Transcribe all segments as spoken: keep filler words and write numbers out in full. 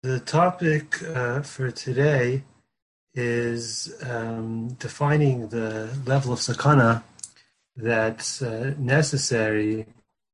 The topic uh, for today is um, defining the level of sakana that's uh, necessary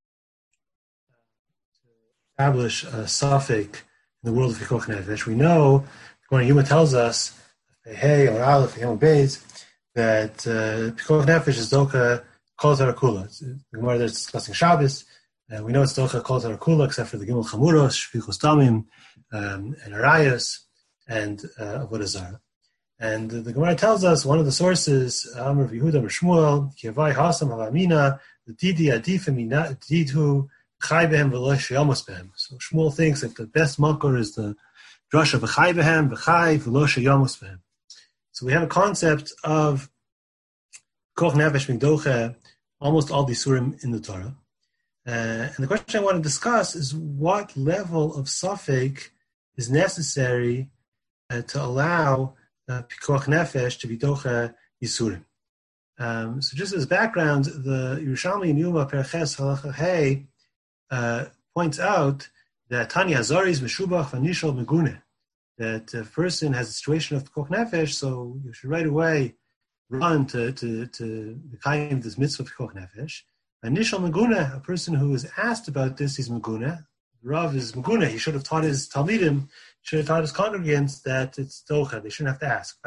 to establish a suffix in the world of Pikuach Nefesh. We know, when Yuma tells us, Hey or Aleph, Yom Beis, that uh, Pikuach Nefesh is Doka Kol Tarakula. The Gemara that's discussing Shabbos. Uh, we know it's Doka Kol Tarakula, except for the Gimel Chamuros, Shfichus Tamim, um, and Arayas, and uh, Avodah Zarah. And the, the Gemara tells us one of the sources, Amr of Yehuda Shmuel, Kiavai Hasam Havamina, the Didi Adifim Didu Chai Behem V'lo Sheyamos Behem. So Shmuel thinks that the best makor is the drasha V'chai Behem V'chai V'lo Sheyamos Behem. So we have a concept of Koch Nefesh Migdoche, almost all the surim in the Torah. Uh, and the question I want to discuss is what level of suffix is necessary uh, to allow uh, Pikuach Nefesh to be Docha Yisurim. Um, so just as background, the Yerushalmi in Yuma Perches Halacha Hey uh, points out that Tani Hazaris Meshubach Vanishal Megune, that a person has a situation of Pikuach Nefesh, so you should right away run to to to the kind this mitzvah of Pikuach Nefesh. Initial Meguna, a person who is asked about this, is Meguna. Rav is Meguna. He should have taught his Talmidim, should have taught his congregants that it's Docha. They shouldn't have to ask.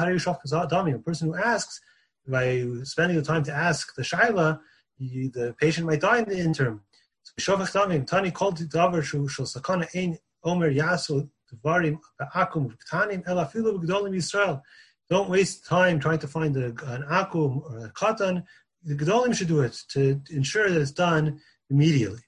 A person who asks, by spending the time to ask the Shaila, you, the patient might die in the interim. Tani called Davar Shul Sakana Ein Omer Yasu Dvarim Akum Ktanim El Afilu Gdolim Yisrael. Don't waste time trying to find a, an akum or a katan. The Gedolim should do it to ensure that it's done immediately.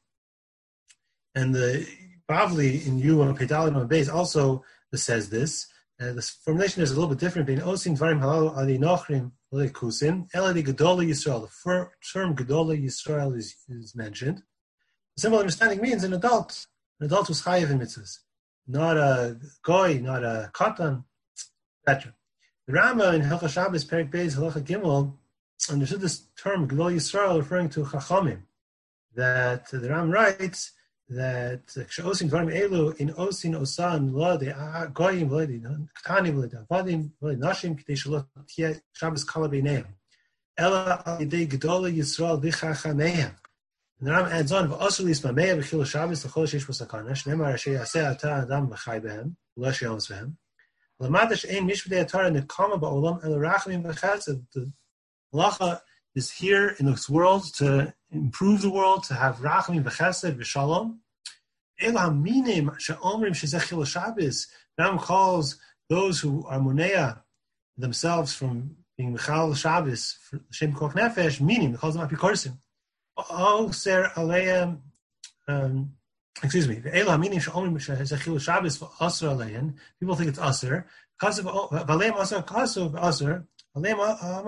And the Bavli in Yuma Pedalim on base also says this. Uh, the formulation is a little bit different. Bein Osin Dvarim Halal Adi Nochrim Kusin Eladi Gedola Yisrael. The term Gedola Yisrael is, is mentioned. The simple understanding means an adult, an adult who's chayiv in mitzvahs, not a goy, not a katan, et cetera. The Rama in Hilchah Shabbos Perik Beis Halacha Gimel understood this term Gedol Yisrael referring to Chachamim. That the Ram writes that Kshaosin Dvarim Elu in Osin Osan Lo de Goyim Lo de Ktanim Lo de Avadim Lo de Nashim K'tei Shalot Tieh Shabbos Kala Beineim Ela Al Yidei Gedol Yisrael V'Chachameim. And the Ram adds on V'Osur Lismamei V'Chil Shabbos L'Chol Sheish B'Sakana Shneimar Asher Yaseh Ata Adam V'Chai Behem Lo Sheyomus Behem L'Madash Ein Mishvdei Atar Nekama Ba'olam El Rachamim V'Chesed. The halacha is here in this world to improve the world, to have rachamim v'chesed v'shalom. Ela minim she'omrim shezechil Shabbos. Ram calls those who are monea themselves from being mechal Shabbos for Shem Pikuach Nefesh. Minim, he calls them apikorsim. Oh, ser aleim. Um, excuse me. Ela minim she'omrim shezechil Shabbos v'asur aleim. People think it's asur. Kasav v'aleim asur kasav asur. So the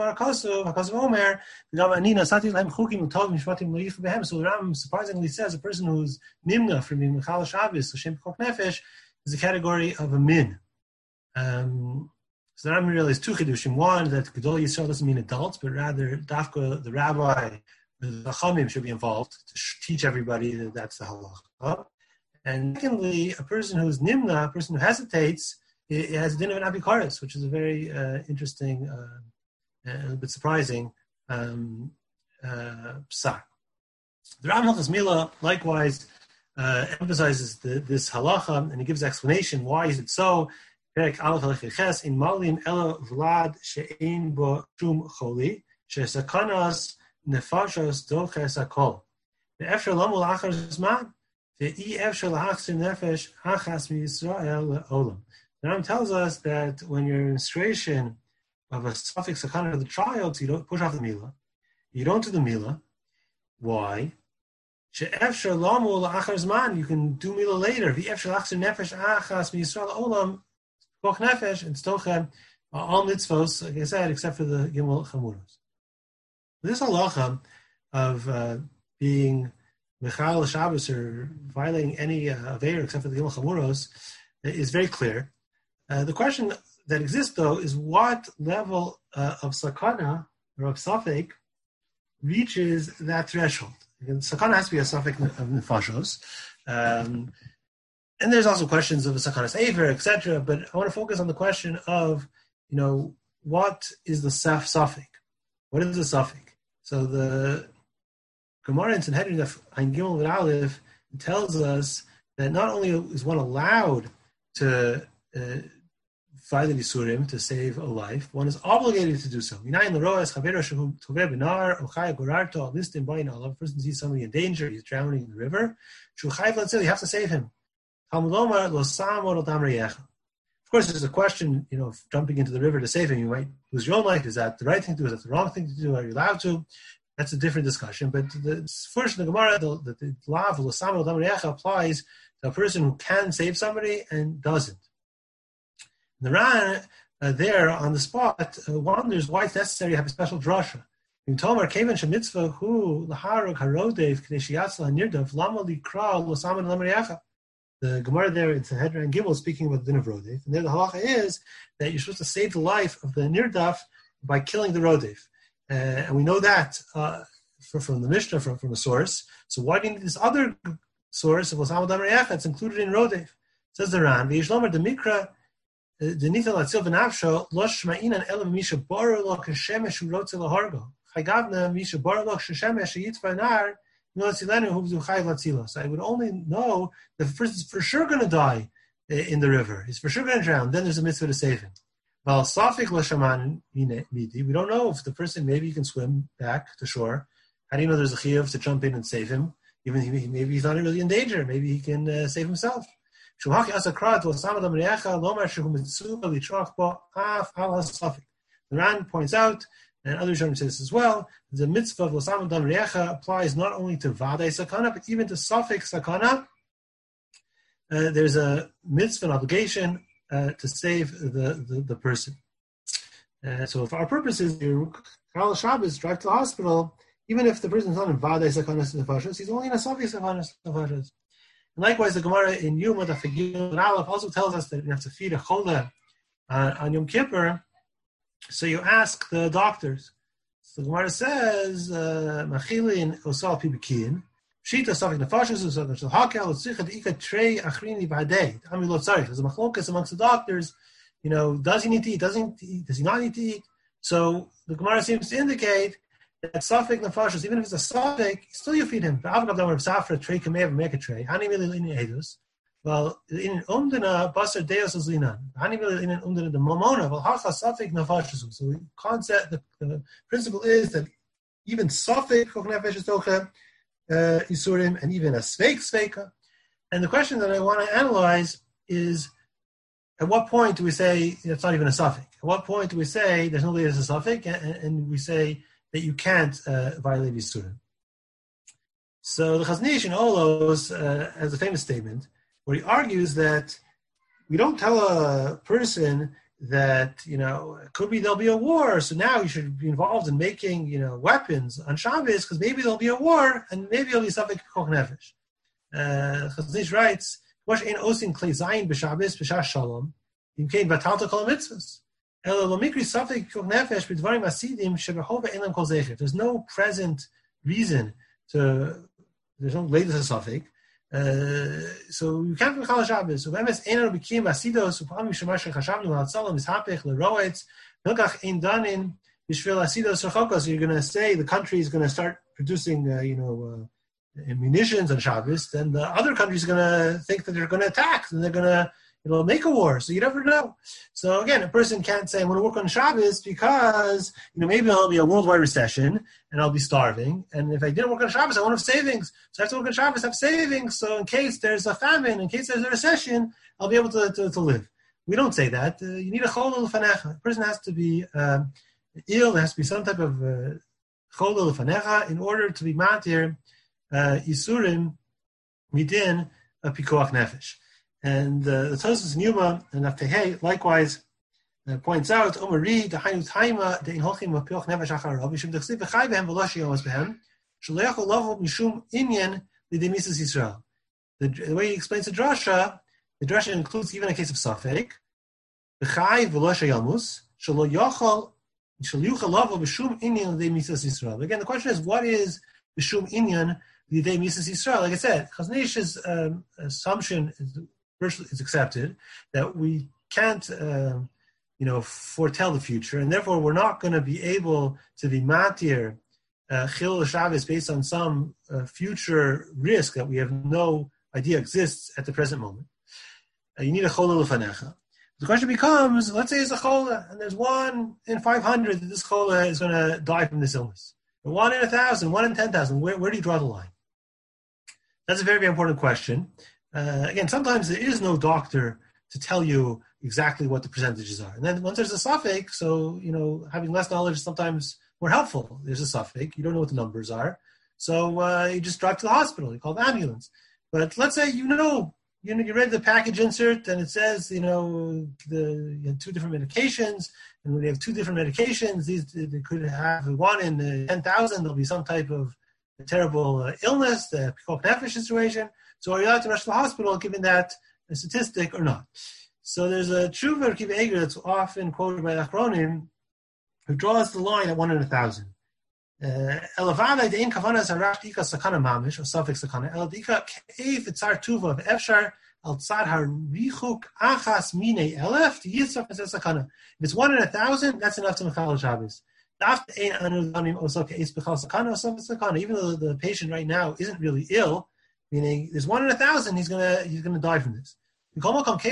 Ram surprisingly says a person who's nimna from being Mechal Shabbos, so Shem Pikuach Nefesh, is a category of a min. Um, so the Ram realized two chidushim. One, that Gedol Yisrael doesn't mean adults, but rather Dafka, the rabbi, the Chachamim should be involved to teach everybody that that's the halacha. And secondly, a person who's nimna, a person who hesitates, it has a din of an apikaris, which is a very uh, interesting, uh, and a bit surprising um, uh, psak. The Ram Hilchos Mila likewise uh, emphasizes the, this halacha, and he gives explanation why is it so. Perek Aleph Halacha Ches in Malim Ela Vlad She'ein Bo Shum Choli She'Sakanas Nefashos Doches Hakol Ve'Efshar Lo Mulachar Zman Ve'i Efshar Lahachzir Nefesh Hachas MiYisrael Le'Olam. The Ram tells us that when you're in administration of a suffix sakana of the child, so you don't push off the mila. You don't do the mila. Why? You can do mila later. And stochem all mitzvos, like I said, except for the gimel chamuros. This halacha of uh, being mechal Shabbos or violating any uh, aveir except for the gimel chamuros is very clear. Uh, the question that exists, though, is what level uh, of sakana or of suffix reaches that threshold. And sakana has to be a suffix of nefashos. Um, And there's also questions of a sakanas aver, et cetera. But I want to focus on the question of, you know, what is the saf suffix? What is the suffix? So the Gemara in Sanhedrin of Ein Gimel Vid Aleph tells us that not only is one allowed to uh, violate Yisurim to save a life, one is obligated to do so. A person sees somebody in danger, he's drowning in the river, you have to save him. Of course, there's a question, you know, of jumping into the river to save him. You might lose your own life. Is that the right thing to do? Is that the wrong thing to do? Are you allowed to? That's a different discussion. But the first in the Gemara, the, the, the law of l'sam al damriyecha applies to a person who can save somebody and doesn't. The Ran uh, there on the spot uh, wonders why it's necessary to have a special drasha. In Tomar Kevan Shemitzvah Hu Laharug Harodev Kneshiyatzla Nirdav Lama Likra l'sam al damriyecha. The Gemara there in Sanhedrin and Gimel speaking about the din of Rodef. And there the halacha is that you're supposed to save the life of the Nirdaf by killing the Rodef. Uh, and we know that uh, from, from the Mishnah, from, from a source. So why do you need this other source of Osama Damar It's included in Rodef? Says the Ran, V'yishlomer the Mikra, the Nithal Atzil V'nafsho, Lo Shma'inan Elam Misha Borolo Keshemesh Urotze Lahargo. Chagavna Misha Borolo Keshemesh Yitzva Nar, So I would only know that the person is for sure going to die in the river. He's for sure going to drown. Then there's a mitzvah to save him. We don't know if the person, maybe he can swim back to shore. How do you know there's a chiyuv to jump in and save him? Even he, maybe he's not really in danger. Maybe he can uh, save himself. The Ran points out, and other Rishonim say this as well, the mitzvah of l'sam dam re'echa applies not only to vadai sakana, but even to suffix sakana. Uh, there's a mitzvah, an obligation uh, to save the, the, the person. Uh, so for our purposes, your Kal Shabbos drive to the hospital, even if the person is not in vadai sakana nefashos, he's only in a suffix sakana nefashos. And likewise, the Gemara in Yuma, the Fegil and Aleph also tells us that you have to feed a chola uh, on Yom Kippur. So you ask the doctors. So the Gemara says, "Machilin osal pibikin, shita safik nefashos usal hakel tzichat ika trei achrini b'adei." Ami lo tzarich. There's a machlokas amongst the doctors. You know, does he need to eat? Doesn't he eat? Does he not need to eat? So the Gemara seems to indicate that safik nefashos, even if it's a safik, still you feed him. V'avgav damar b'safra trei kamev make a trei. Hani mili lini edus. Well, in umdana basar deos is linan. Hani mili in umdana the momona. Well, hacha safik nefashos. So the concept, the, the principle is that even safik koch nefesh is tocha isurim, and even a sveik sveika. And the question that I want to analyze is, at what point do we say it's not even a suffix? At what point do we say there's no way it's a suffix, and, and we say that you can't uh, violate Yisurim? So the Chazon Ish in Olos uh, has a famous statement where he argues that we don't tell a person that, you know, it could be there'll be a war, so now you should be involved in making, you know, weapons on Shabbos because maybe there'll be a war and maybe it'll be suffix koch nefesh. Uh, Chazon Ish writes, there's no present reason to, there's no latest suffix. Uh, so you can't be Chal Shabbos. So when it's Einar Bikim Asidos, Upam Mishamash Chashavnu Hatzalam is Hapech Leroetz Milkach Ein Danin Bishvil Asidos Rachokos. You're going to say the country is going to start producing, uh, you know, uh, munitions on Shabbos, then the other countries are going to think that they're going to attack and they're going to, you know, make a war. So you never know. So again, a person can't say, I want to work on Shabbos because, you know, maybe there'll be a worldwide recession and I'll be starving. And if I didn't work on Shabbos, I won't have savings. So I have to work on Shabbos, have savings. So in case there's a famine, in case there's a recession, I'll be able to, to, to live. We don't say that. Uh, you need a chol l'fanecha. A person has to be um, ill. There has to be some type of chol l'fanecha in order to be matir Uh, Yisurim midin a pikuach nefesh, and uh, the Tosfos in Yuma and Naftehei likewise uh, points out Omari the Hainu Taima the Inholchim of pikuach nefesh acharav Yishum dechsiv v'chai behem v'loshi yomas behem shaleachol lavo mishum inyan l'demisas Yisrael. The, the way he explains the drasha, the drasha includes even a case of safek v'chai v'loshi yomus shalo yachol shalyuchal lavo mishum inyan l'demisas Yisrael. Again, the question is, what is mishum inyan? Like I said, Chazon Ish's um, assumption is First, it's accepted that we can't, uh, you know, foretell the future, and therefore we're not going to be able to be matir uh, chil Shabbos based on some uh, future risk that we have no idea exists at the present moment. Uh, you need a chola l'fanecha. The question becomes, let's say it's a chola, and there's one in five hundred that this chola is going to die from this illness. Or one in a thousand, one in ten thousand. Where, where do you draw the line? That's a very, very important question. Uh, again, sometimes there is no doctor to tell you exactly what the percentages are. And then once there's a suffix, so, you know, having less knowledge is sometimes more helpful. There's a suffix. You don't know what the numbers are. So uh, you just drive to the hospital. You call the ambulance. But let's say you know, you know, you read the package insert and it says, you know, the you have two different medications. And when you have two different medications, these they could have one in uh, ten thousand. There'll be some type of terrible uh, illness, the Pikuach Nefesh situation. So are you allowed to rush to the hospital given that a statistic or not? So there's a Tshuva Kiva Eger that's often quoted by Achronim who draws the line at one in a thousand. Elavada dein kavanas harash dika sakana mamish or suffix sakana el dika keif etzar tuva of efshar al tzar harichuk achas mine elef to yitzach as sakana. If it's one in a thousand, that's enough to mechal Shabbos. Even though the patient right now isn't really ill, meaning there's one in a thousand, he's gonna he's gonna die from this. It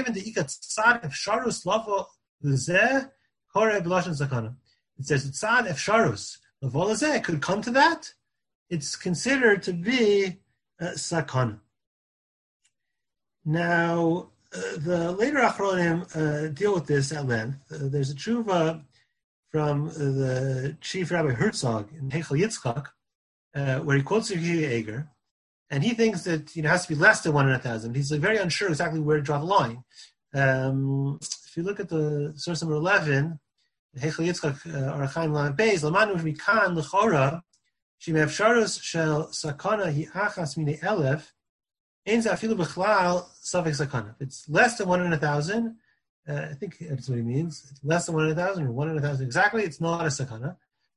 says tzad efsharus levolazeh could come to that. It's considered to be uh, sakana. Now, uh, the later Achronim uh, deal with this at length. Uh, there's a tshuva from uh, the chief Rabbi Herzog in Heichel Yitzchak, uh, where he quotes Yehuda Eger, and he thinks that, you know, it has to be less than one in a thousand. He's like, very unsure exactly where to draw the line. Um, if you look at the source number eleven, Heichel Yitzchak Arachaim Lamed Beis, Lamanu Mikan L'Chora Shim Efsharus Shel Sakana Hi Achas Mine Elef Ein Zafilu B'Chlal Safek Sakana. If it's less than one in a thousand, uh, I think that's what he means. It's less than one in a thousand or one in a thousand exactly. It's not a sakana.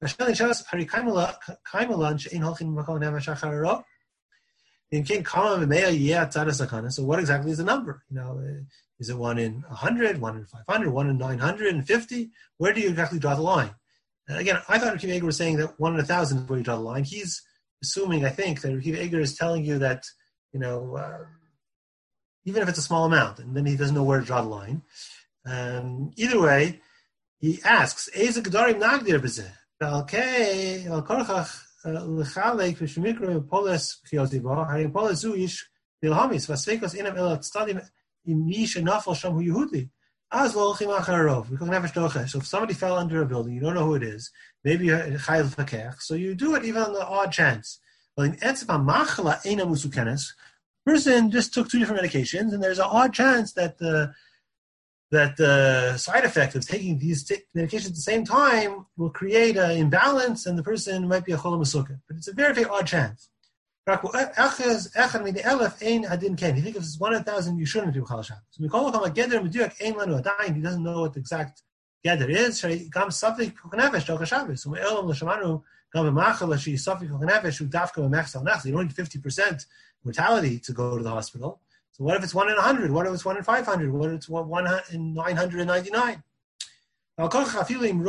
So what exactly is the number? You know, uh, is it one in a hundred, one in five hundred, one in nine hundred and fifty? Where do you exactly draw the line? Uh, again, I thought Rekiv Eger was saying that one in a thousand is where you draw the line. He's assuming, I think, that Rekiv Eger is telling you that, you know, uh, even if it's a small amount, and then he doesn't know where to draw the line. Um, either way, he asks, Eze Gedarim Nagdir B'zeh? Balkei, Al Korchach, L'chalek, V'shemikro, Polis, Chiotibo, Harim Polis Zuish, Bilhamis, Vasvekos Inam El Stadim, Im Yish and Nafal Sham Hu Yehudi. Az Lo Chim Acharov. We can never shtoche. So if somebody fell under a building, you don't know who it is, maybe a Chayil Fakech, so you do it even on the odd chance. Well, in Etzva Machala Eina Musukenes, person just took two different medications, and there's an odd chance that the that the side effect of taking these t- medications at the same time will create an imbalance, and the person might be a chola masukah. But it's a very, very odd chance. You think if it's one in a thousand, you shouldn't do chal Shabbos. So we call it a geder meduyek ein lanu adayin. He doesn't know what the exact geder is. Gam safik nefesh dal Shabbos. So me'elam l'shamanu gam b'machal she safik nefesh who dafka b'mechsal nachs. You don't need fifty percent mortality to go to the hospital. So what if it's one in a hundred? What if it's one in five hundred? What if it's one in nine hundred and ninety-nine? We have to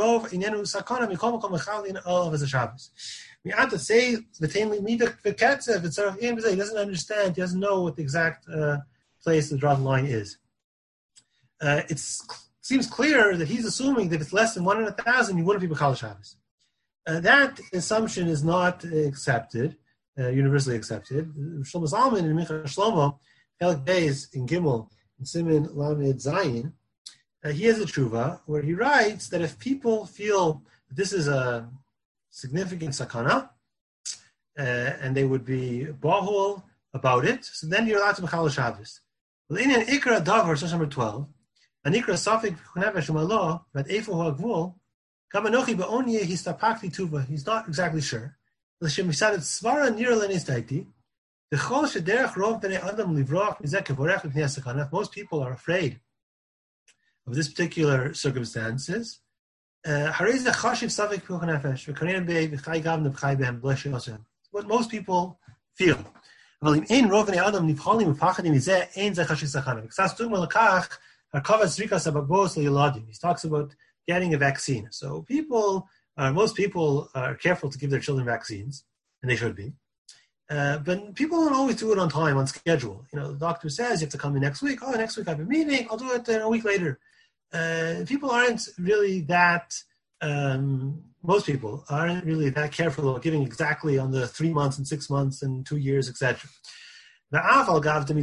say he doesn't understand, he doesn't know what the exact uh, place to draw the line is. Uh, it seems clear that he's assuming that if it's less than one in a thousand, you wouldn't be B'chal Shabbos. Uh, that assumption is not accepted, uh, universally accepted. Shlomo Zalman in Mincha Shlomo, Chelik Beis in Gimel, in Siman Lamed Zayin, uh, he has a tshuva where he writes that if people feel that this is a significant sakana, uh, and they would be bahul about it, so then you're allowed to B'chal Shabbos. Well, in an Ikra Davar, source number twelve, an Ikra Safik Nefesh Umalo, but Eifu Ha'gvul, Kamanochi Ba'onye Histapakti Tuva, he's not exactly sure. L'shem Misadet Svara Nir Lenis Daiti, the Chol Shederach Rov B'nei Adam Livrach Mizek Kevorech L'pnei Sakana. Most people are afraid of this particular circumstances. Harei Zeh Chashiv Safik Pikuach Nefesh V'Karein Bei V'Chai Gav Nebchai Behem Bleshe Hashem. What most people feel. אבל אם אין רוב בני אדם נבחלים ופחדים מזה, אין זה חשש סכנה. וכסס דוגמה לכך, הרכבת זריקת הבבוס לילדים. He talks about getting a vaccine. So people, uh, most people are careful to give their children vaccines, and they should be. Uh, but people don't always do it on time, on schedule. You know, the doctor says you have to come in next week. Oh, next week I have a meeting. I'll do it uh, a week later. Uh, people aren't really that, um, most people aren't really that careful of giving exactly on the three months and six months and two years, et cetera. Even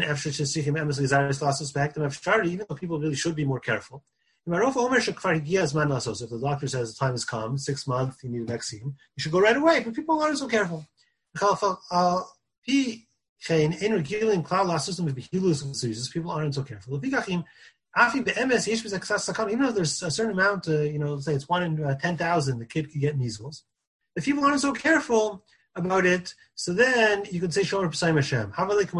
though people really should be more careful. If the doctor says the time has come, six months, you need a vaccine, you should go right away, but people aren't so careful. People aren't so careful. Even though there's a certain amount, uh, you know, say it's one in uh, ten thousand, the kid could get measles. If people aren't so careful about it, so then you could say Shomer B'Sayim Hashem.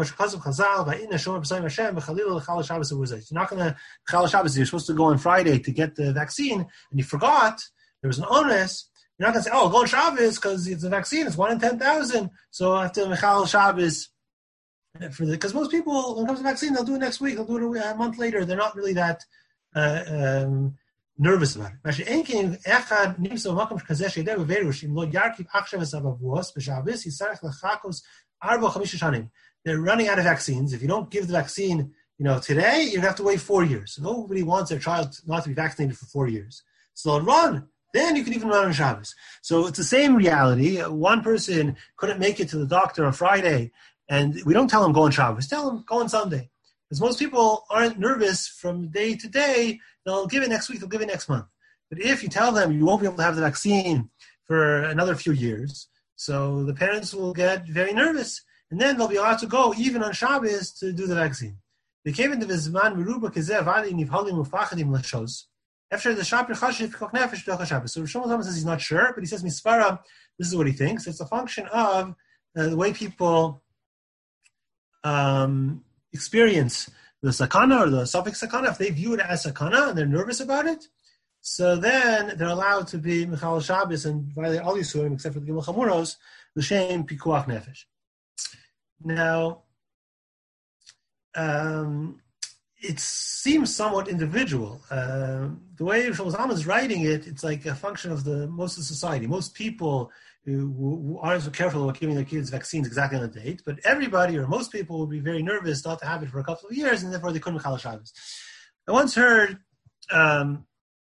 You're not going to Chal Shabbos. You're supposed to go on Friday to get the vaccine, and you forgot there was an onus. You're not going to say, "Oh, I'll go on Shabbos because it's a vaccine. It's one in ten thousand." So after Chal Shabbos, for the because most people when it comes to vaccine, they'll do it next week. They'll do it a month later. They're not really that uh, um, nervous about it. They're running out of vaccines. If you don't give the vaccine, you know, today, you'd have to wait four years. So nobody wants their child not to be vaccinated for four years. So they'll run. Then you can even run on Shabbos. So it's the same reality. One person couldn't make it to the doctor on Friday, and we don't tell him go on Shabbos. Tell him go on Sunday. Because most people aren't nervous from day to day. They'll give it next week, they'll give it next month. But if you tell them you won't be able to have the vaccine for another few years, so the parents will get very nervous, and then they'll be allowed to go even on Shabbos to do the vaccine. After the Shapir Chashiv Pikuach Nefesh B'Chol Shabbos. So Shlomo Zalman says he's not sure, but he says Misvara, this is what he thinks. It's a function of uh, the way people um, experience the sakana or the suffix sakana. If they view it as sakana and they're nervous about it, so then they're allowed to be Michal Shabbos and violate all Yisurim except for the Gimel Chamuros, L'Shem Pikuach Nefesh. Now, um, it seems somewhat individual. Uh, the way Shlomo Zalman is writing it, it's like a function of the most of society. Most people who, who aren't so careful about giving their kids vaccines exactly on the date, but everybody or most people would be very nervous not to have it for a couple of years, and therefore they couldn't Michal Shabbos. I once heard um,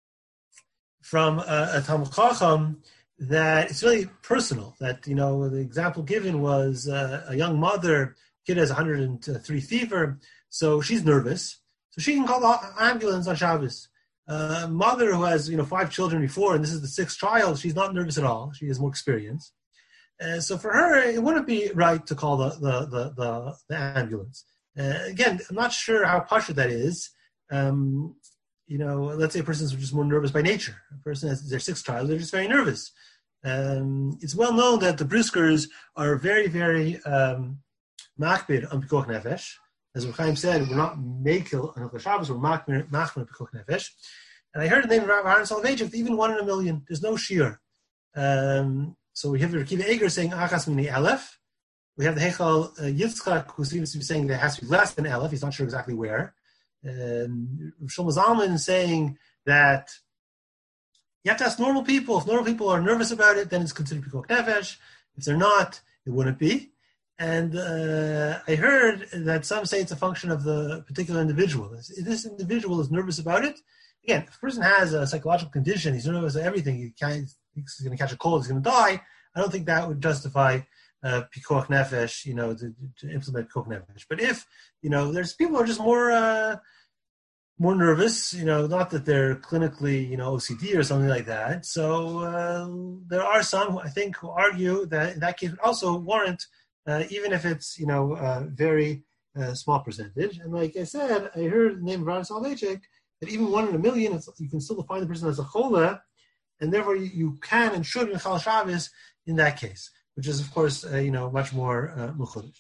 from a, a Talmud Chacham that it's really personal. That, you know, the example given was uh, a young mother, kid has one hundred three fever, so she's nervous. So she can call the ambulance on Shabbos. Uh, a mother who has, you know, five children before, and this is the sixth child, she's not nervous at all. She has more experience. Uh, so for her, it wouldn't be right to call the the the, the, the ambulance. Uh, again, I'm not sure how pashut that is. Um, you know, let's say a person is just more nervous by nature. A person has their sixth child, they're just very nervous. Um, it's well known that the Briskers are very, very um, makbid on Pikuach Nefesh. As Chaim said, we're not Mekil on Shabbos, we're Machmir Pikuach Nefesh. And I heard the name of Rabbi Aaron Soloveitchik, even one in a million. There's no shiur. Um, so we have the Rekiva Eger saying Achas Mini Aleph. We have the Heichal uh, Yitzchak, who seems to be saying that it has to be less than Aleph. He's not sure exactly where. Um, Shlomo Zalman saying that you have to ask normal people. If normal people are nervous about it, then it's considered Pikuach Nefesh. If they're not, it wouldn't be. And uh, I heard that some say it's a function of the particular individual. If this individual is nervous about it, again, if a person has a psychological condition, he's nervous about everything, he can't, he's going to catch a cold, he's going to die, I don't think that would justify uh, Pikuach Nefesh, you know, to, to implement Pikuach Nefesh. But if, you know, there's people who are just more uh, more nervous, you know, not that they're clinically, you know, O C D or something like that. So uh, there are some, I think, who argue that in that case would also warrant Uh, even if it's, you know, a uh, very uh, small percentage. And like I said, I heard the name of Rabbi Soloveitchik, that even one in a million, it's, you can still define the person as a chola, and therefore you, you can and should Michal Shabbos in that case, which is, of course, uh, you know, much more muchudish.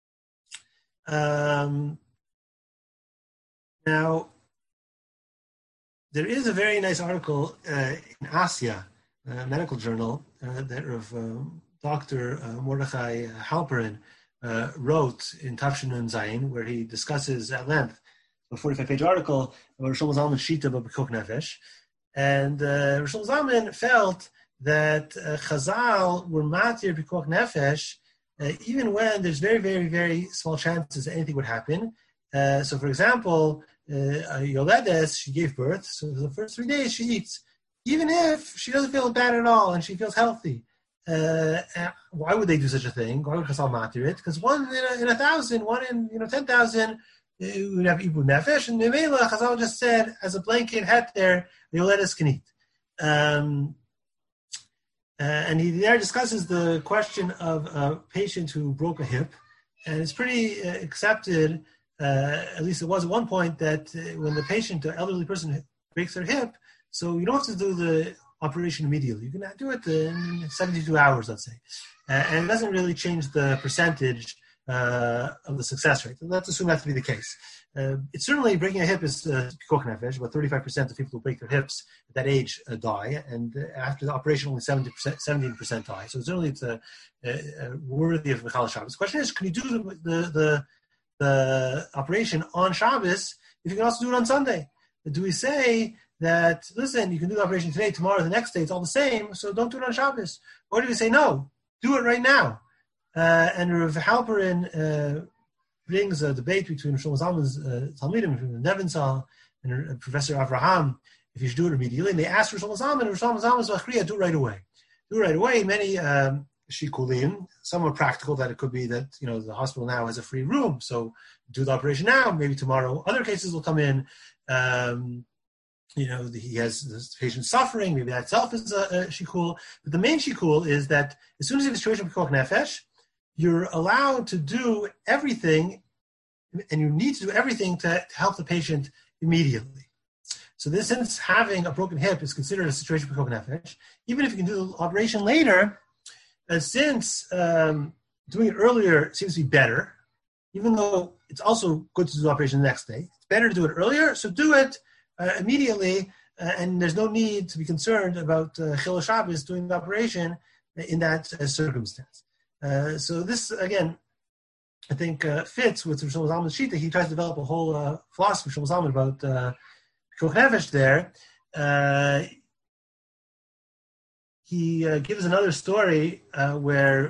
Um, now, there is a very nice article uh, in Asya, a medical journal, uh, that of um, Doctor Uh, Mordechai Halperin uh, wrote in Tafshin Zayin, where he discusses at length a forty-five page article about Rosh Zalman's Shita about Pekuach Nefesh. And uh, Rosh Zalman felt that uh, Chazal were matir Pekuach Nefesh uh, even when there's very, very, very small chances that anything would happen. Uh, so, for example, uh, Yoledes, she gave birth, so the first three days she eats, even if she doesn't feel bad at all and she feels healthy. Uh, why would they do such a thing? Why would Chazal matir it? Because one in a, in a thousand, one in you know ten thousand, we would have Ibud Nefesh, and Memela, Chazal just said, as a blanket hat there, Yoledes can eat. Um, uh, and he there discusses the question of a patient who broke a hip, and it's pretty uh, accepted. Uh, at least it was at one point, that uh, when the patient, the elderly person, breaks their hip, so you don't have to do the operation immediately. You can do it in seventy-two hours, let's say. Uh, and it doesn't really change the percentage uh, of the success rate. Let's assume that to be the case. Uh, it's certainly, breaking a hip is uh, Pekuach Nefesh. About thirty-five percent of people who break their hips at that age uh, die, and uh, after the operation, only seventy percent, seventeen percent die. So certainly it's uh, uh, worthy of Michal Shabbos. The question is, can you do the, the, the the operation on Shabbos if you can also do it on Sunday? Do we say that, listen, you can do the operation today, tomorrow, the next day, it's all the same, so don't do it on Shabbos? Or do we say, no, do it right now? Uh, and Rav Halperin uh, brings a debate between Shlomo Zalman's uh, Talmidim, between the Nevinsal and uh, Professor Avraham, if you should do it immediately. And they asked Shlomo Zalman, and Shlomo Zalman's Machriya, do it right away. Do it right away. Many um, shikulim, some are practical, that it could be that, you know, the hospital now has a free room, so do the operation now, maybe tomorrow. Other cases will come in, um, you know, he has this patient suffering, maybe that itself is a, a shikul. But the main shikul is that as soon as you have a situation of Pekuach Nefesh, you're allowed to do everything, and you need to do everything to, to help the patient immediately. So this, since having a broken hip is considered a situation of Pekuach Nefesh, even if you can do the operation later, uh, since um, doing it earlier seems to be better, even though it's also good to do the operation the next day, it's better to do it earlier, so do it Uh, immediately, uh, and there's no need to be concerned about uh, Chilul Shabbos doing the operation in that uh, circumstance. Uh, so this, again, I think uh, fits with Shlomo Zalman's Shita. He tries to develop a whole uh, philosophy of Shlomo Zalman about Pekuach Nefesh there. Uh, he uh, gives another story uh, where,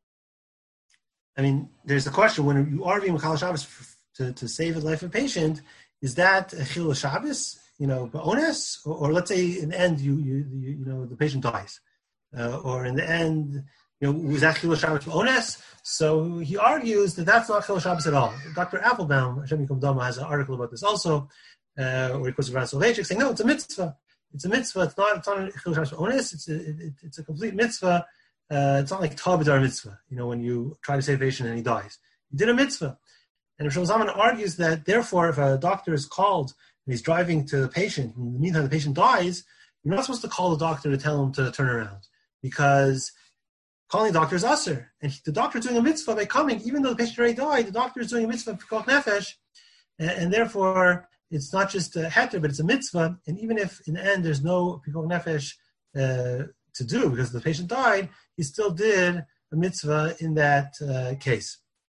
I mean, there's the question, when you are being Michal Shabbos to, to save the life of a patient, is that a Chilul Shabbos, you know, ba'ones, or, or let's say in the end, you you you, you know, the patient dies, uh, or in the end, you know, was that Chilul Shabbos ba'ones? So he argues that that's not Chilul Shabbos at all. Doctor Applebaum, Hashem Yikom Dama, has an article about this also, uh, where he quotes Rav Soloveitchik saying, no, it's a mitzvah. It's a mitzvah. It's not. It's not a Chilul Shabbos ba'ones. It's a it, it's a complete mitzvah. Uh, it's not like Tabidar mitzvah. You know, when you try to save a patient and he dies, you did a mitzvah. And Shlomo Zalman argues that, therefore, if a doctor is called and he's driving to the patient, and in the meantime the patient dies, you're not supposed to call the doctor to tell him to turn around, because calling the doctor is usher. And the doctor is doing a mitzvah by coming, even though the patient already died, the doctor is doing a mitzvah for Pekuach Nefesh, and, and therefore it's not just a heter, but it's a mitzvah. And even if in the end there's no Pekuach Nefesh uh, to do because the patient died, he still did a mitzvah in that uh, case.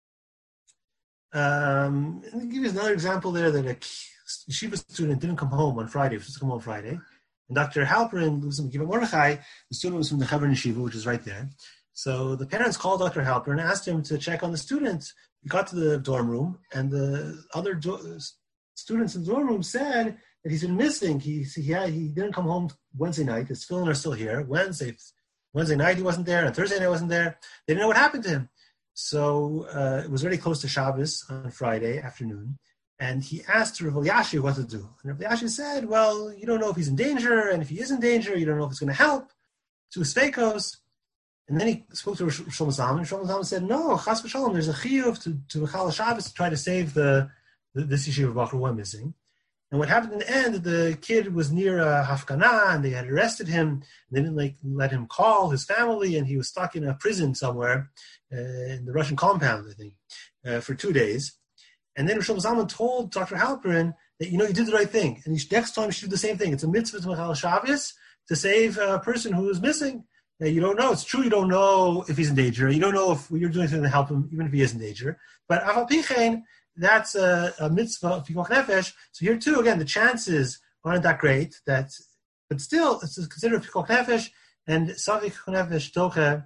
Um, and I'll give you another example there, that a yeshiva student didn't come home on Friday, was supposed to come home Friday. And Doctor Halperin lives in Kibbutz Mordechai, the student was from the Hebron Yeshiva, which is right there. So the parents called Doctor Halperin and asked him to check on the students. He got to the dorm room, and the other do- students in the dorm room said that he's been missing. He he, had, he didn't come home Wednesday night. His children are still here. Wednesday, Wednesday night he wasn't there, and Thursday night he wasn't there. They didn't know what happened to him. So uh, it was very close to Shabbos on Friday afternoon, and he asked Rav Elyashiv what to do. And Rav Elyashiv said, well, you don't know if he's in danger, and if he is in danger, you don't know if it's going to help. To Sveikos. And then he spoke to Shlomo Zalman, and Shlomo Zalman said, no, chas v'shalom, there's a chiyuv to, to Michal Shabbos to try to save the, the this yeshiva Bachur who went missing. And what happened in the end, the kid was near a hafkana, and they had arrested him. And they didn't like let him call his family, and he was stuck in a prison somewhere uh, in the Russian compound, I think, uh, for two days. And then Shlomo Zalman told Doctor Halperin that, you know, you did the right thing, and you should, next time you should do the same thing. It's a mitzvah to Michal Shabbos to save a person who is missing. Uh, you don't know. It's true you don't know if he's in danger. You don't know if you're doing something to help him, even if he is in danger. But Aval Pichein, that's a, a mitzvah of Pikuach Nefesh. So here too, again, the chances aren't that great. That, but still, it's considered Pikuach Nefesh, and Safek Pikuach Nefesh Doche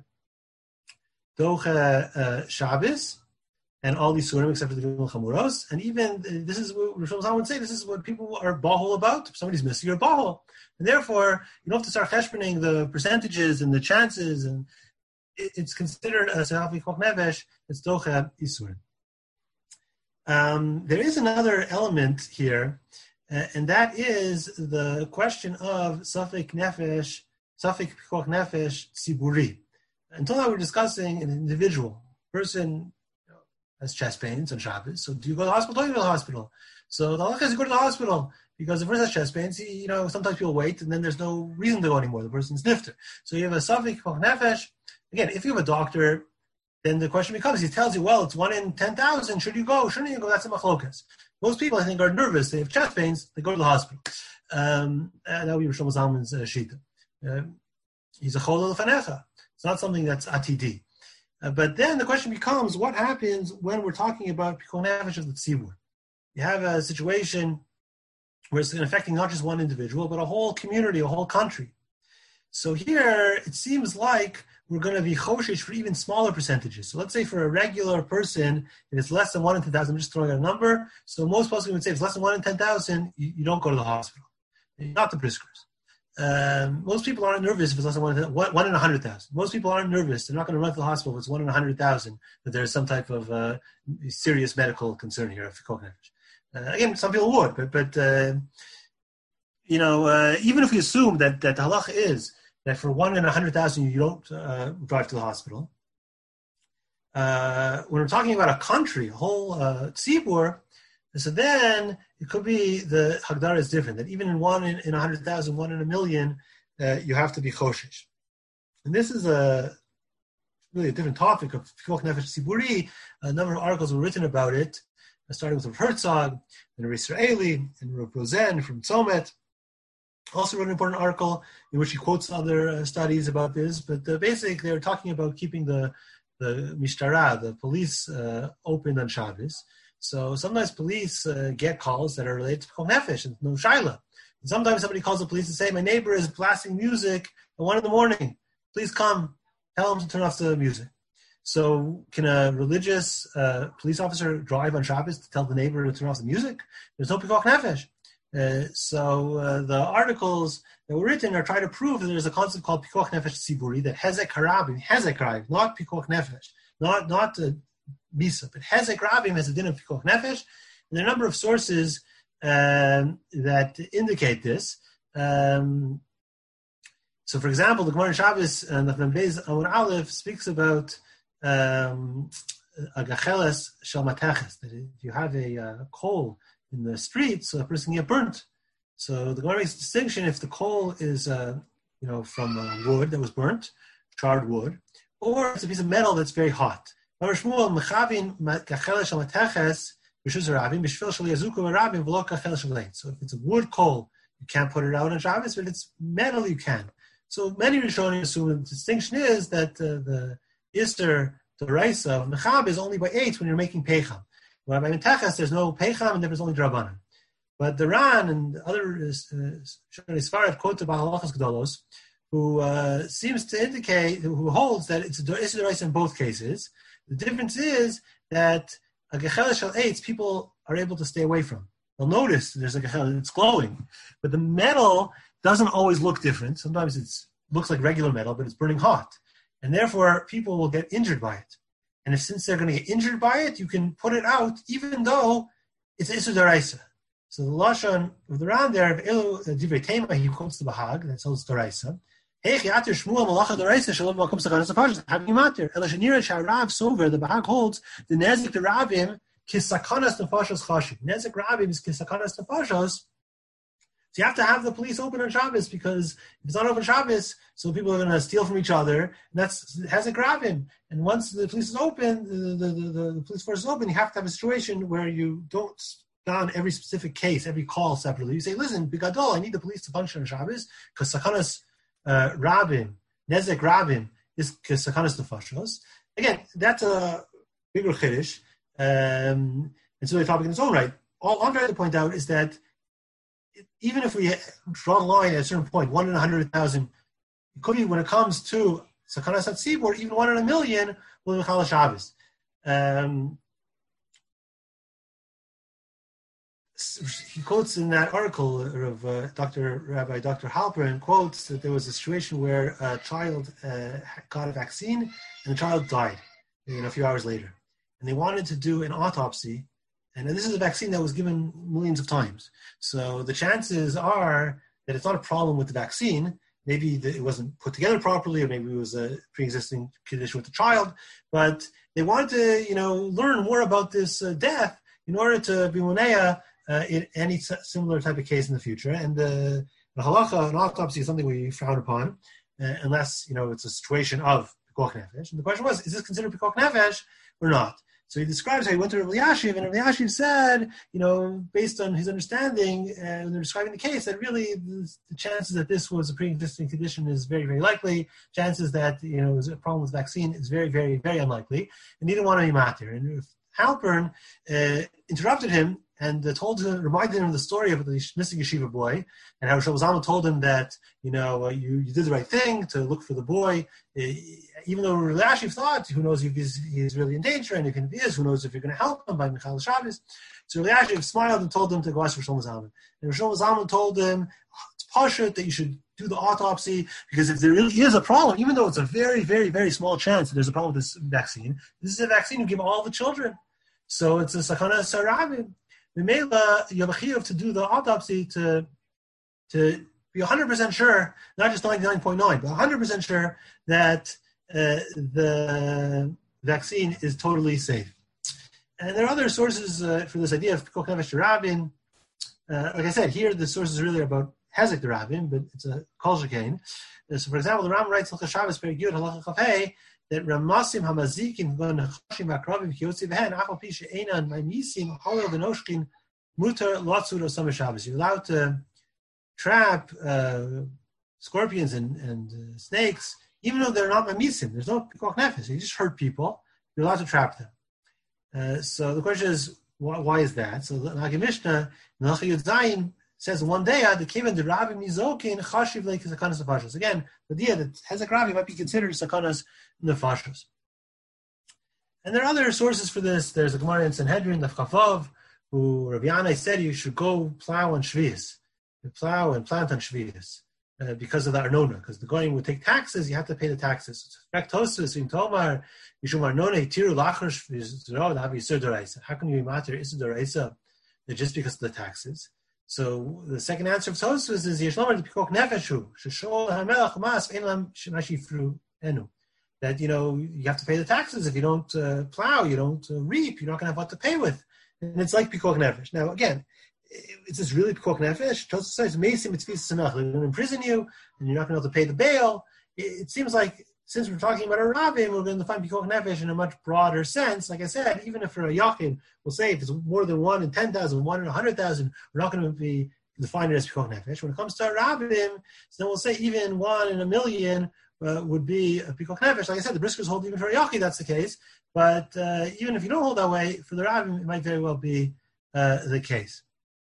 Doche uh, Shabbos, and all these surim except for the Gimel Chamuros. And even, uh, this is what Rosh Hashanah would say, this is what people are bahol about. If somebody's missing, you're bahol. And therefore, you don't have to start cheshboning the percentages and the chances, and it, it's considered a Safek Pikuach Nefesh, it's Doche Isurim. Um, there is another element here, uh, and that is the question of Safek Nefesh, Safek Pikuach Nefesh Tziburi. Until now, we're discussing an individual person you know, has chest pains on Shabbos. So, do you go to the hospital? Don't you go to the hospital? So, the halacha is you go to the hospital because the person has chest pains. He, you know, sometimes people wait, and then there's no reason to go anymore. The person's nifter. So, you have a Safek Pikuach Nefesh. Again, if you have a doctor, then the question becomes: he tells you, "Well, it's one in ten thousand. Should you go? Shouldn't you go?" That's a machlokas. Most people, I think, are nervous. They have chest pains. They go to the hospital. Um, and that would be Shlomo Zalman's uh, shita. Uh, he's a chol lefanecha. It's not something that's atidi. Uh, but then the question becomes, what happens when we're talking about Pikuach Nefesh of the tzibur? You have a situation where it's affecting not just one individual, but a whole community, a whole country. So here, it seems like we're going to be choshesh for even smaller percentages. So let's say for a regular person, if it's less than one in ten thousand, I'm just throwing out a number. So most poskim would say if it's less than one in ten thousand, you, you don't go to the hospital. Not the briskers. Um, most people aren't nervous if it's less than one in, one, one in a hundred thousand. Most people aren't nervous. They're not going to run to the hospital if it's one in a hundred thousand, that there's some type of uh, serious medical concern here. Uh, again, some people would, but, but uh, you know, uh, even if we assume that, that the halacha is that for one in a hundred thousand you don't uh, drive to the hospital, uh, when we're talking about a country, a whole uh, tzibur, so then it could be the Hagdara is different, that even in one in, in one hundred thousand, one in a million, uh, you have to be choshesh. And this is a really a different topic of Pikuach Nefesh Tziburi. A number of articles were written about it, uh, starting with Rav Herzog, and Rav Israeli, and Rav Rosen from Tzomet. Also wrote an important article in which he quotes other uh, studies about this, but uh, basically they're talking about keeping the, the Mishtara, the police, uh, open on Shabbos. So sometimes police uh, get calls that are related to Pikuach Nefesh and no shaila. And sometimes somebody calls the police and say, my neighbor is blasting music at one in the morning. Please come. Tell him to turn off the music. So can a religious uh, police officer drive on Shabbos to tell the neighbor to turn off the music? There's no Pikuach Nefesh. Uh, so uh, the articles that were written are trying to prove that there's a concept called Pikuach Nefesh Tziburi, that Hezek Harabim, Hezek Harabim, not Pikuach Nefesh, not not uh, Misa, but Hezek Rabim has a din of Pikuach Nefesh, and there are a number of sources um, that indicate this. Um, so, for example, the Gemara in Shabbos and the Beis Amud Aleph speaks about um, a gacheles shel mateches, that if you have a uh, coal in the street, so a person can get burnt. So the Gemara makes a distinction if the coal is, uh, you know, from uh, wood that was burnt, charred wood, or it's a piece of metal that's very hot. So if it's a wood coal, you can't put it out on Shabbos, but if it's metal, you can. So many Rishonim assume the distinction is that uh, the Ister, the Raisa of Mechab is only by eight when you're making Pecham. Well, by Menteches, there's no Pecham and there's only Drabanan. But the Ran and other uh, Sfarad quote about Halachas Gedolos, who uh, seems to indicate, who holds that it's a Ister Raisa in both cases. The difference is that a Gecheles Shel Eitz, people are able to stay away from. They'll notice there's a Gecheles, it's glowing. But the metal doesn't always look different. Sometimes it looks like regular metal, but it's burning hot. And therefore, people will get injured by it. And if, since they're going to get injured by it, you can put it out, even though it's Isur D'Oraisa. So the Lashon of the Ran there, of Elu Divrei Tema, he quotes the Bahag, that's also D'Oraisa. Hey, Chiatir Shmuel Malacha D'Oraisa, Shalom Malkum Sakanas Apashas, Havim Matir, Ela Shanira Sharav Sover, the Bahag holds, the Nezik the Ravim, Kisakanas Nefashos Chashi. Nezik Ravim is Kisakanas Nefashos. So you have to have the police open on Shabbos, because if it's not open Shabbos, so people are going to steal from each other, and that's has a Ravim. And once the police is open, the, the, the, the police force is open, you have to have a situation where you don't down every specific case, every call separately. You say, listen, Bigadol, I need the police to function on Shabbos, because Sakanas uh, Rabim, nezek rabim is sakanas nefashos. Again, that's a bigger chiddush. Um, it's really a topic in its own right. All I'm trying to point out is that even if we draw a line at a certain point, one in a hundred thousand, it could be when it comes to sakanas hatzibur, even one in a million will be Mechal Shabbos. Um, he quotes in that article of uh, Doctor Rabbi Doctor Halperin quotes that there was a situation where a child uh, got a vaccine and the child died, you know, a few hours later, and they wanted to do an autopsy. And this is a vaccine that was given millions of times. So the chances are that it's not a problem with the vaccine. Maybe it wasn't put together properly, or maybe it was a pre-existing condition with the child. But they wanted to, you know, learn more about this uh, death in order to be monea uh, in any similar type of case in the future. And uh, the halacha, an autopsy is something we frown upon, uh, unless, you know, it's a situation of pikuach nefesh. And the question was, is this considered pikuach nefesh or not? So he describes how he went to Rabbi Elyashiv, and Rabbi Elyashiv said, you know, based on his understanding, uh, when they're describing the case, that really the, the chances that this was a pre-existing condition is very, very likely. Chances that, you know, it was a problem with vaccine is very, very, very unlikely. And he didn't want to be matir. And Halpern uh, interrupted him and uh, told him, reminded him of the story of the missing yeshiva boy, and how Shlomo Zalman told him that, you know, uh, you, you did the right thing to look for the boy, uh, even though Rabbi Elyashiv thought, who knows if he's, he's really in danger, and if he is, who knows if you're going to help him by Mechal Shabbos. So Rabbi Elyashiv smiled and told him to go ask for Shlomo Zalman. And Shlomo Zalman told him, it's pashut that you should do the autopsy, because if there really is a problem, even though it's a very, very, very small chance that there's a problem with this vaccine, this is a vaccine you give all the children. So it's a sakana sarabim. Mimela, you have a chiyuv to do the autopsy to to be one hundred percent sure, not just ninety-nine point nine, but one hundred percent sure that uh, the vaccine is totally safe. And there are other sources uh, for this idea of pikuach nefesh rabin. Uh, like I said, here the source is really about hezek the rabin, but it's a kol shekain. So, for example, the Ram writes Hilchos Shabbos Perek Yud Halacha Chaf Hey that Ramasim Hamazikim V'Nachashim Akrabim Kiyotzi V'Hen Achal Pi She'enan Ma'imisim Halal V'Noshkin Mutar Lotzur Osam Shabbos. You're allowed to trap uh, scorpions and, and uh, snakes, even though they're not mamisim. There's no pikuach nefesh. You just hurt people. You're allowed to trap them. Uh, so the question is, why, why is that? So the Nagi Mishnah, Nalacha Yud Zayin, says one day, the Kivan the Rabbi Mizokin Chashiv Leik Sakanas Nefashos. Again, the idea that Hezek Rabbi might be considered Sakanas Nefashos. And there are other sources for this. There's a Gemara in Sanhedrin, the Chafov, who Rabbi Yanai said you should go plow on Shvius, plow and plant on Shvius, uh, because of the Arnona, because the Goyim would take taxes, you have to pay the taxes. Back Tosfos in Tomar, Yishum Arnona Tiru Lachar Shvius, have Yisur Doraisa. How can you be matter Yisur Doraisa just because of the taxes? So the second answer of Tosfos is Yishlomer the Pikuach Nefeshu Sheshol Hamelach Mas Einlam Shemashifru Enu. That, you know, you have to pay the taxes. If you don't uh, plow, you don't uh, reap, you're not going to have what to pay with. And it's like Pikuach Nefesh. Now, again, is this really Pikuach Nefesh? Tosfos says, Meisim Mitzvahs Samach. They're going to imprison you, and you're not going to be able to pay the bail. It, it seems like, since we're talking about a Rabbim, we're going to find Pikuach Nefesh in a much broader sense. Like I said, even if for a Yachid, we'll say if it's more than one in ten thousand, one in one hundred thousand, we're not going to be defined as Pikuach Nefesh. When it comes to a Rabbim, so then we'll say even one in a million uh, would be a Pikuach Nefesh. Like I said, the Briskers hold even for a Yachid, that's the case. But uh, even if you don't hold that way, for the Rabbim, it might very well be uh, the case.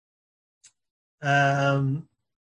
Um,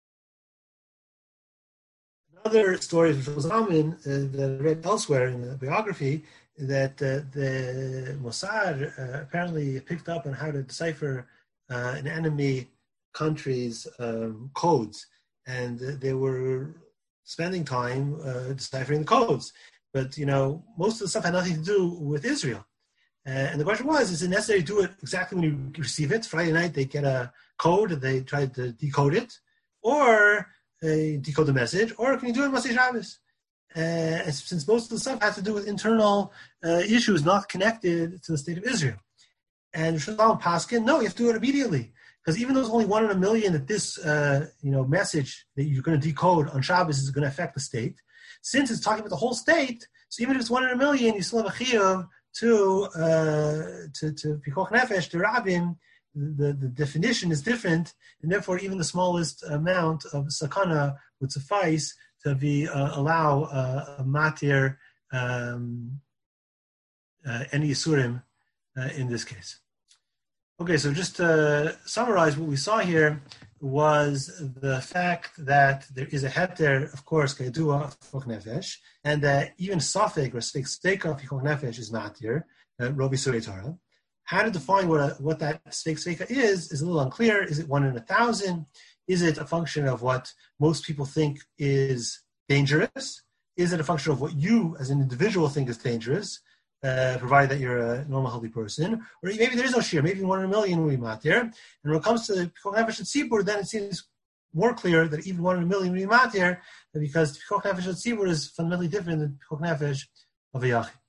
another story from Zalman uh, that I read elsewhere in the biography, that uh, the Mossad uh, apparently picked up on how to decipher uh, an enemy country's um, codes, and uh, they were spending time uh, deciphering the codes. But, you know, most of the stuff had nothing to do with Israel. Uh, and the question was, is it necessary to do it exactly when you receive it? Friday night, they get a code, and they try to decode it, or uh, decode the message, or can you do it in Motzei Shabbos? Uh, since most of the stuff has to do with internal uh, issues not connected to the state of Israel. And Shalom Paskin, no, you have to do it immediately. Because even though it's only one in a million that this uh, you know, message that you're going to decode on Shabbos is going to affect the state, since it's talking about the whole state, so even if it's one in a million, you still have a chiyuv to uh, to to pikuach nefesh, to rabbim. The, the definition is different, and therefore even the smallest amount of sakana would suffice to be uh, allow uh, a matir um, uh, any Yisurim uh, in this case. Okay, so just to summarize, what we saw here was the fact that there is a heter, of course, Kaidua of Pikuach Nefesh, and that even Safek or Sfek Steika of Pikuach Nefesh is matir, uh, Robi Surei Torah. How to define what a, what that Sfek Steika is is a little unclear. Is it one in a thousand? Is it a function of what most people think is dangerous? Is it a function of what you as an individual think is dangerous? Uh, provided that you're a normal, healthy person, or maybe there is no shir, maybe one in a million will be matir. And when it comes to the Pikuach Nefesh and Tzibur, then it seems more clear that even one in a million will be matir, because Pikuach Nefesh and Tzibur is fundamentally different than Pikuach Nefesh of a Yachid.